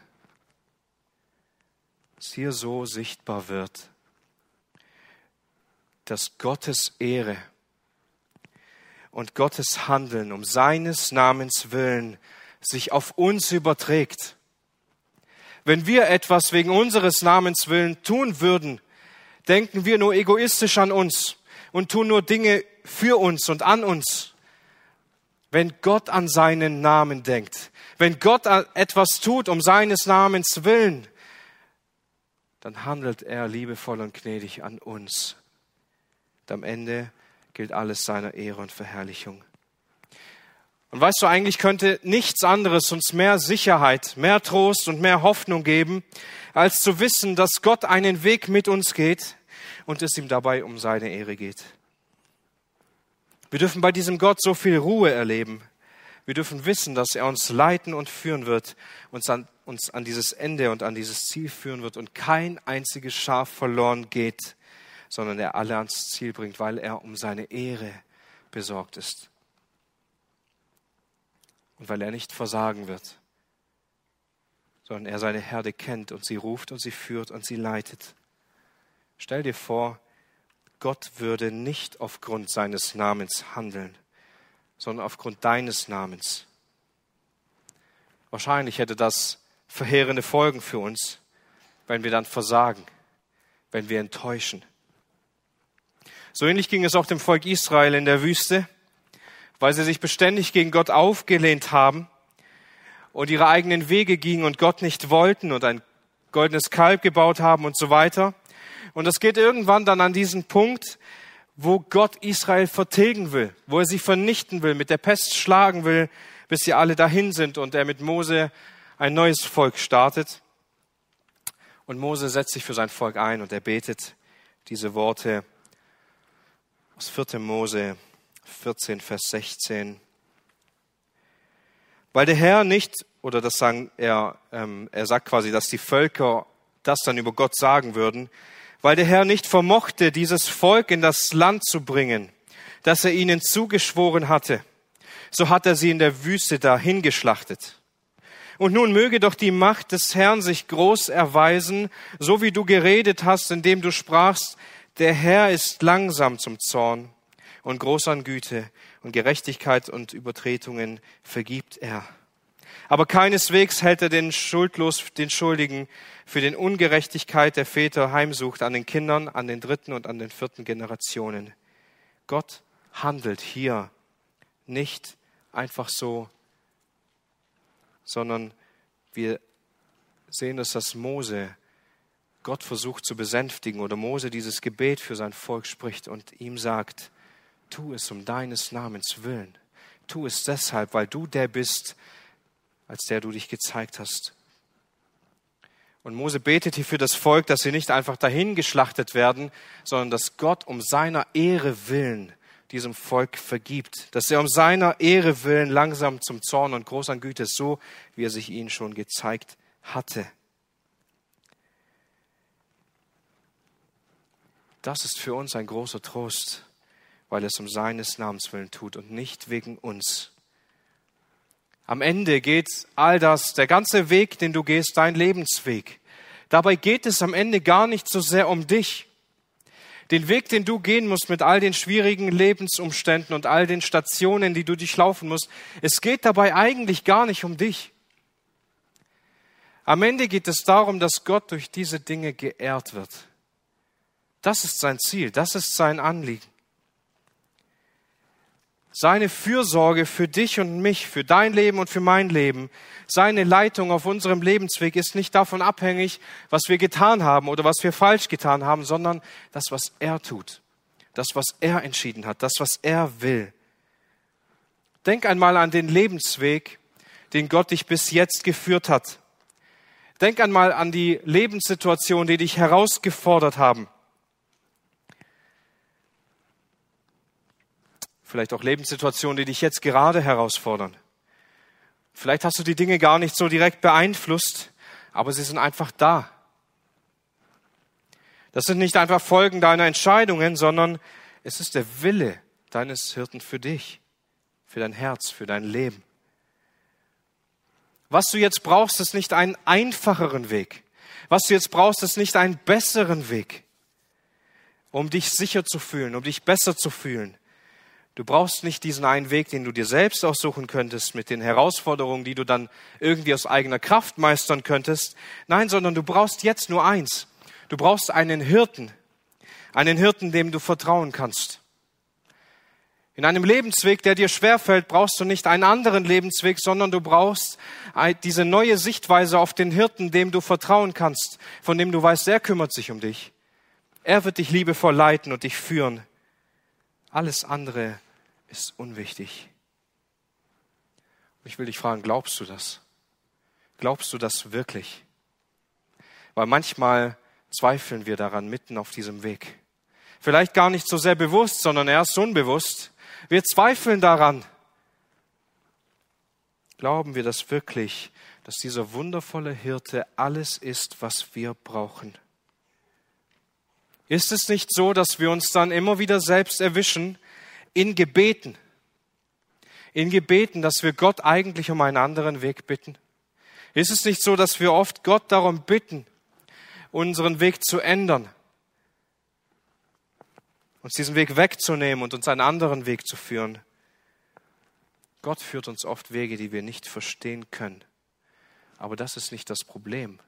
Dass hier so sichtbar wird, dass Gottes Ehre und Gottes Handeln um seines Namens willen sich auf uns überträgt. Wenn wir etwas wegen unseres Namens willen tun würden, denken wir nur egoistisch an uns und tun nur Dinge für uns und an uns. Wenn Gott an seinen Namen denkt, wenn Gott etwas tut um seines Namens willen, dann handelt er liebevoll und gnädig an uns. Und am Ende gilt alles seiner Ehre und Verherrlichung. Und weißt du, eigentlich könnte nichts anderes uns mehr Sicherheit, mehr Trost und mehr Hoffnung geben, als zu wissen, dass Gott einen Weg mit uns geht und es ihm dabei um seine Ehre geht. Wir dürfen bei diesem Gott so viel Ruhe erleben. Wir dürfen wissen, dass er uns leiten und führen wird, uns an dieses Ende und an dieses Ziel führen wird und kein einziges Schaf verloren geht, sondern er alle ans Ziel bringt, weil er um seine Ehre besorgt ist. Und weil er nicht versagen wird, sondern er seine Herde kennt und sie ruft und sie führt und sie leitet. Stell dir vor, Gott würde nicht aufgrund seines Namens handeln, sondern aufgrund deines Namens. Wahrscheinlich hätte das verheerende Folgen für uns, wenn wir dann versagen, wenn wir enttäuschen. So ähnlich ging es auch dem Volk Israel in der Wüste, weil sie sich beständig gegen Gott aufgelehnt haben und ihre eigenen Wege gingen und Gott nicht wollten und ein goldenes Kalb gebaut haben und so weiter. Und das geht irgendwann dann an diesen Punkt, wo Gott Israel vertilgen will, wo er sie vernichten will, mit der Pest schlagen will, bis sie alle dahin sind und er mit Mose ein neues Volk startet. Und Mose setzt sich für sein Volk ein und er betet diese Worte aus 4. Mose 14, Vers 16. Weil der Herr nicht, oder das sagen er sagt quasi, dass die Völker das dann über Gott sagen würden, weil der Herr nicht vermochte, dieses Volk in das Land zu bringen, das er ihnen zugeschworen hatte, so hat er sie in der Wüste dahingeschlachtet. Und nun möge doch die Macht des Herrn sich groß erweisen, so wie du geredet hast, indem du sprachst, der Herr ist langsam zum Zorn und groß an Güte und Gerechtigkeit und Übertretungen vergibt er. Aber keineswegs hält er den Schuldigen für den Ungerechtigkeit der Väter heimsucht an den Kindern, an den 3. und an den 4. Generationen. Gott handelt hier nicht einfach so, sondern wir sehen es, dass Mose Gott versucht zu besänftigen oder Mose dieses Gebet für sein Volk spricht und ihm sagt, tu es um deines Namens willen. Tu es deshalb, weil du der bist, als der du dich gezeigt hast. Und Mose betet hier für das Volk, dass sie nicht einfach dahin geschlachtet werden, sondern dass Gott um seiner Ehre willen diesem Volk vergibt. Dass er um seiner Ehre willen langsam zum Zorn und groß an Güte ist, so wie er sich ihnen schon gezeigt hatte. Das ist für uns ein großer Trost, weil er es um seines Namens willen tut und nicht wegen uns. Am Ende geht all das, der ganze Weg, den du gehst, dein Lebensweg. Dabei geht es am Ende gar nicht so sehr um dich. Den Weg, den du gehen musst mit all den schwierigen Lebensumständen und all den Stationen, die du durchlaufen musst, es geht dabei eigentlich gar nicht um dich. Am Ende geht es darum, dass Gott durch diese Dinge geehrt wird. Das ist sein Ziel, das ist sein Anliegen. Seine Fürsorge für dich und mich, für dein Leben und für mein Leben, seine Leitung auf unserem Lebensweg ist nicht davon abhängig, was wir getan haben oder was wir falsch getan haben, sondern das, was er tut, das, was er entschieden hat, das, was er will. Denk einmal an den Lebensweg, den Gott dich bis jetzt geführt hat. Denk einmal an die Lebenssituationen, die dich herausgefordert haben. Vielleicht auch Lebenssituationen, die dich jetzt gerade herausfordern. Vielleicht hast du die Dinge gar nicht so direkt beeinflusst, aber sie sind einfach da. Das sind nicht einfach Folgen deiner Entscheidungen, sondern es ist der Wille deines Hirten für dich, für dein Herz, für dein Leben. Was du jetzt brauchst, ist nicht einen einfacheren Weg. Was du jetzt brauchst, ist nicht einen besseren Weg, um dich sicher zu fühlen, um dich besser zu fühlen. Du brauchst nicht diesen einen Weg, den du dir selbst aussuchen könntest, mit den Herausforderungen, die du dann irgendwie aus eigener Kraft meistern könntest. Nein, sondern du brauchst jetzt nur eins. Du brauchst einen Hirten, dem du vertrauen kannst. In einem Lebensweg, der dir schwerfällt, brauchst du nicht einen anderen Lebensweg, sondern du brauchst diese neue Sichtweise auf den Hirten, dem du vertrauen kannst, von dem du weißt, er kümmert sich um dich. Er wird dich liebevoll leiten und dich führen. Alles andere ist unwichtig. Ich will dich fragen, glaubst du das? Glaubst du das wirklich? Weil manchmal zweifeln wir daran mitten auf diesem Weg. Vielleicht gar nicht so sehr bewusst, sondern erst unbewusst. Wir zweifeln daran. Glauben wir das wirklich, dass dieser wundervolle Hirte alles ist, was wir brauchen? Ist es nicht so, dass wir uns dann immer wieder selbst erwischen in Gebeten, dass wir Gott eigentlich um einen anderen Weg bitten? Ist es nicht so, dass wir oft Gott darum bitten, unseren Weg zu ändern, uns diesen Weg wegzunehmen und uns einen anderen Weg zu führen? Gott führt uns oft Wege, die wir nicht verstehen können. Aber das ist nicht das Problem.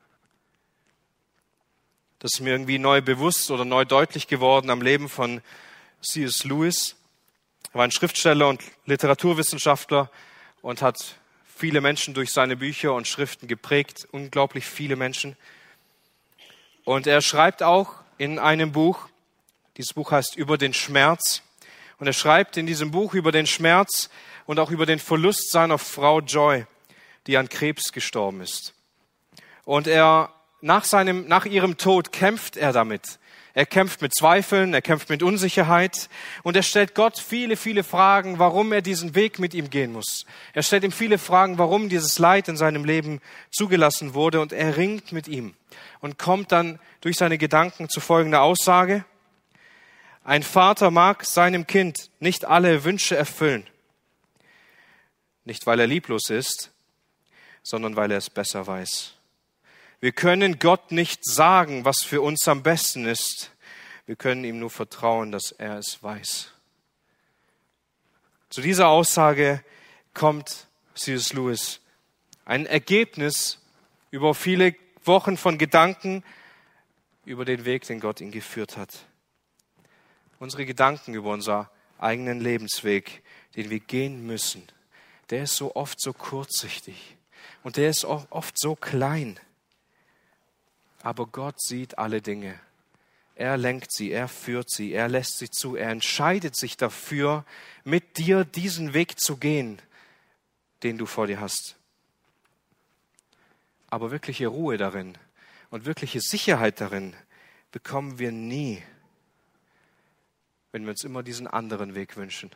Das ist mir irgendwie neu bewusst oder neu deutlich geworden am Leben von C.S. Lewis. Er war ein Schriftsteller und Literaturwissenschaftler und hat viele Menschen durch seine Bücher und Schriften geprägt, unglaublich viele Menschen. Und er schreibt auch in einem Buch, dieses Buch heißt Über den Schmerz, und er schreibt in diesem Buch über den Schmerz und auch über den Verlust seiner Frau Joy, die an Krebs gestorben ist. Und nach ihrem Tod kämpft er damit. Er kämpft mit Zweifeln, er kämpft mit Unsicherheit und er stellt Gott viele, viele Fragen, warum er diesen Weg mit ihm gehen muss. Er stellt ihm viele Fragen, warum dieses Leid in seinem Leben zugelassen wurde, und er ringt mit ihm und kommt dann durch seine Gedanken zu folgender Aussage: Ein Vater mag seinem Kind nicht alle Wünsche erfüllen, nicht weil er lieblos ist, sondern weil er es besser weiß. Wir können Gott nicht sagen, was für uns am besten ist. Wir können ihm nur vertrauen, dass er es weiß. Zu dieser Aussage kommt C.S. Lewis. Ein Ergebnis über viele Wochen von Gedanken über den Weg, den Gott ihn geführt hat. Unsere Gedanken über unseren eigenen Lebensweg, den wir gehen müssen, der ist so oft so kurzsichtig und der ist auch oft so klein. Aber Gott sieht alle Dinge. Er lenkt sie, er führt sie, er lässt sie zu, er entscheidet sich dafür, mit dir diesen Weg zu gehen, den du vor dir hast. Aber wirkliche Ruhe darin und wirkliche Sicherheit darin bekommen wir nie, wenn wir uns immer diesen anderen Weg wünschen.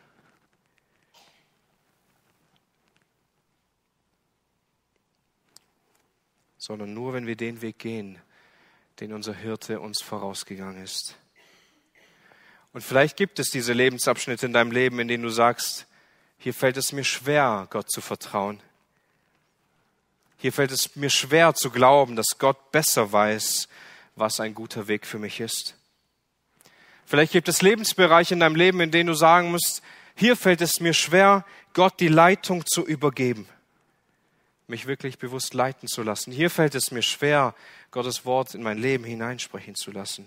Sondern nur, wenn wir den Weg gehen, den unser Hirte uns vorausgegangen ist. Und vielleicht gibt es diese Lebensabschnitte in deinem Leben, in denen du sagst, hier fällt es mir schwer, Gott zu vertrauen. Hier fällt es mir schwer zu glauben, dass Gott besser weiß, was ein guter Weg für mich ist. Vielleicht gibt es Lebensbereiche in deinem Leben, in denen du sagen musst, hier fällt es mir schwer, Gott die Leitung zu übergeben, mich wirklich bewusst leiten zu lassen. Hier fällt es mir schwer, Gottes Wort in mein Leben hineinsprechen zu lassen.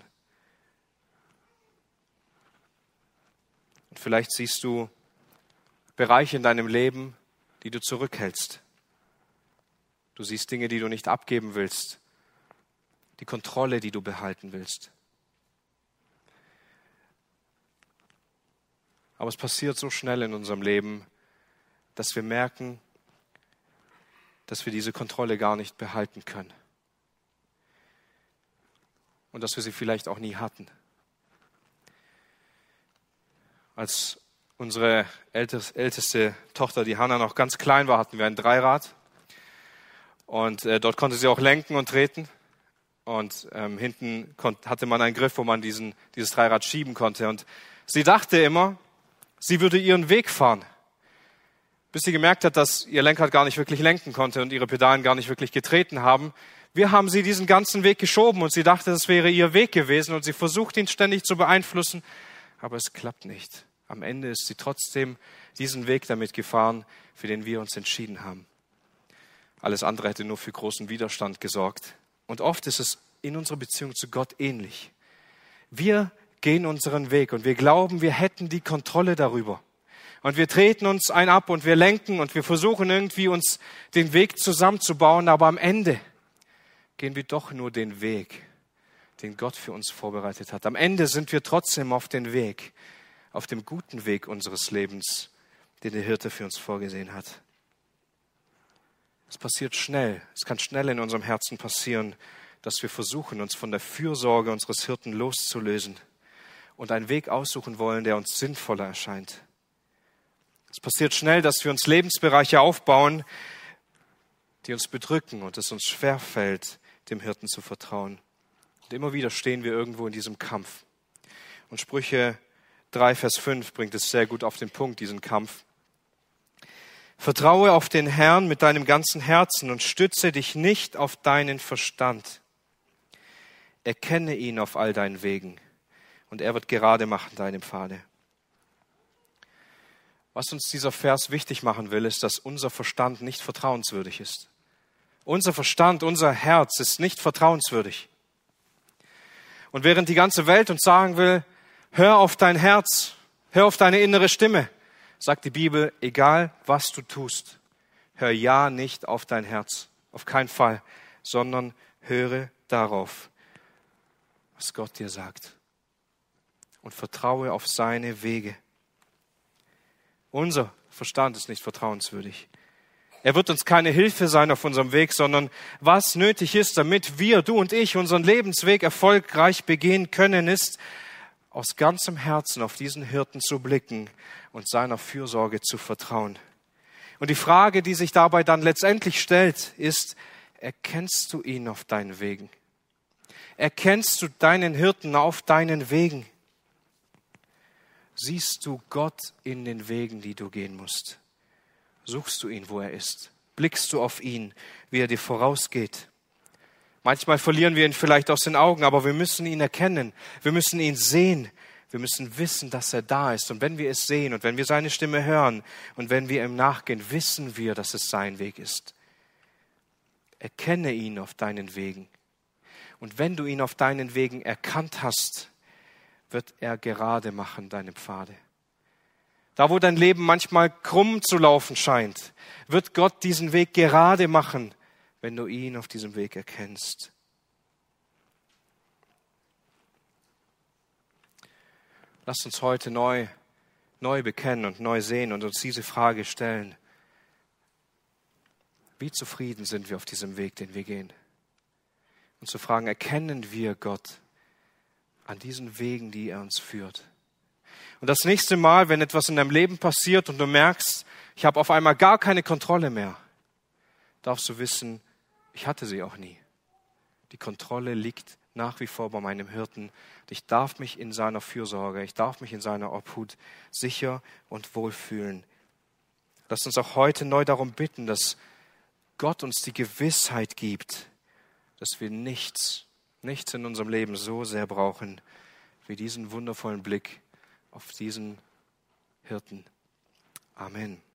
Und vielleicht siehst du Bereiche in deinem Leben, die du zurückhältst. Du siehst Dinge, die du nicht abgeben willst, die Kontrolle, die du behalten willst. Aber es passiert so schnell in unserem Leben, dass wir merken, dass wir diese Kontrolle gar nicht behalten können. Und dass wir sie vielleicht auch nie hatten. Als unsere älteste Tochter, die Hannah, noch ganz klein war, hatten wir ein Dreirad. Und dort konnte sie auch lenken und treten. Und hinten hatte man einen Griff, wo man dieses Dreirad schieben konnte. Und sie dachte immer, sie würde ihren Weg fahren. Bis sie gemerkt hat, dass ihr Lenkrad gar nicht wirklich lenken konnte und ihre Pedalen gar nicht wirklich getreten haben. Wir haben sie diesen ganzen Weg geschoben und sie dachte, das wäre ihr Weg gewesen und sie versucht, ihn ständig zu beeinflussen. Aber es klappt nicht. Am Ende ist sie trotzdem diesen Weg damit gefahren, für den wir uns entschieden haben. Alles andere hätte nur für großen Widerstand gesorgt. Und oft ist es in unserer Beziehung zu Gott ähnlich. Wir gehen unseren Weg und wir glauben, wir hätten die Kontrolle darüber. Und wir treten uns ein ab und wir lenken und wir versuchen irgendwie uns den Weg zusammenzubauen, aber am Ende gehen wir doch nur den Weg, den Gott für uns vorbereitet hat. Am Ende sind wir trotzdem auf dem Weg, auf dem guten Weg unseres Lebens, den der Hirte für uns vorgesehen hat. Es passiert schnell. Es kann schnell in unserem Herzen passieren, dass wir versuchen, uns von der Fürsorge unseres Hirten loszulösen und einen Weg aussuchen wollen, der uns sinnvoller erscheint. Es passiert schnell, dass wir uns Lebensbereiche aufbauen, die uns bedrücken und es uns schwerfällt, dem Hirten zu vertrauen. Und immer wieder stehen wir irgendwo in diesem Kampf. Und Sprüche 3, Vers 5 bringt es sehr gut auf den Punkt, diesen Kampf. Vertraue auf den Herrn mit deinem ganzen Herzen und stütze dich nicht auf deinen Verstand. Erkenne ihn auf all deinen Wegen und er wird gerade machen deine Pfade. Was uns dieser Vers wichtig machen will, ist, dass unser Verstand nicht vertrauenswürdig ist. Unser Verstand, unser Herz ist nicht vertrauenswürdig. Und während die ganze Welt uns sagen will, hör auf dein Herz, hör auf deine innere Stimme, sagt die Bibel, egal was du tust, hör ja nicht auf dein Herz, auf keinen Fall, sondern höre darauf, was Gott dir sagt und vertraue auf seine Wege. Unser Verstand ist nicht vertrauenswürdig. Er wird uns keine Hilfe sein auf unserem Weg, sondern was nötig ist, damit wir, du und ich, unseren Lebensweg erfolgreich begehen können, ist, aus ganzem Herzen auf diesen Hirten zu blicken und seiner Fürsorge zu vertrauen. Und die Frage, die sich dabei dann letztendlich stellt, ist, erkennst du ihn auf deinen Wegen? Erkennst du deinen Hirten auf deinen Wegen? Siehst du Gott in den Wegen, die du gehen musst? Suchst du ihn, wo er ist? Blickst du auf ihn, wie er dir vorausgeht? Manchmal verlieren wir ihn vielleicht aus den Augen, aber wir müssen ihn erkennen. Wir müssen ihn sehen. Wir müssen wissen, dass er da ist. Und wenn wir es sehen und wenn wir seine Stimme hören und wenn wir ihm nachgehen, wissen wir, dass es sein Weg ist. Erkenne ihn auf deinen Wegen. Und wenn du ihn auf deinen Wegen erkannt hast, wird er gerade machen deine Pfade. Da, wo dein Leben manchmal krumm zu laufen scheint, wird Gott diesen Weg gerade machen, wenn du ihn auf diesem Weg erkennst. Lasst uns heute neu bekennen und neu sehen und uns diese Frage stellen. Wie zufrieden sind wir auf diesem Weg, den wir gehen? Und zu fragen, erkennen wir Gott an diesen Wegen, die er uns führt? Und das nächste Mal, wenn etwas in deinem Leben passiert und du merkst, ich habe auf einmal gar keine Kontrolle mehr, darfst du wissen, ich hatte sie auch nie. Die Kontrolle liegt nach wie vor bei meinem Hirten. Und ich darf mich in seiner Fürsorge, ich darf mich in seiner Obhut sicher und wohl fühlen. Lasst uns auch heute neu darum bitten, dass Gott uns die Gewissheit gibt, dass wir nichts in unserem Leben so sehr brauchen, wie diesen wundervollen Blick auf diesen Hirten. Amen.